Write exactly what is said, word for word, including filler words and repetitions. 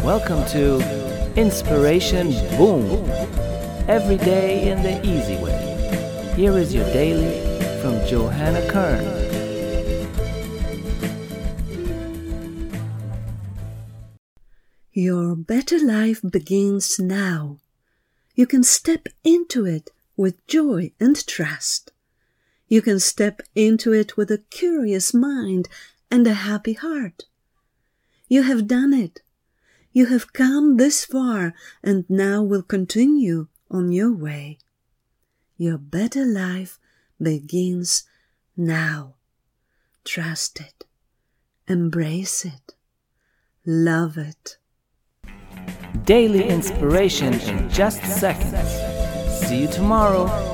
Welcome to Inspiration Boom. Every day in the easy way. Here is your daily from Johanna Kern. Your better life begins now. You can step into it with joy and trust. You can step into it with a curious mind and a happy heart. You have done it. You have come this far and now will continue on your way. Your better life begins now. Trust it. Embrace it. Love it. Daily inspiration in just seconds. See you tomorrow.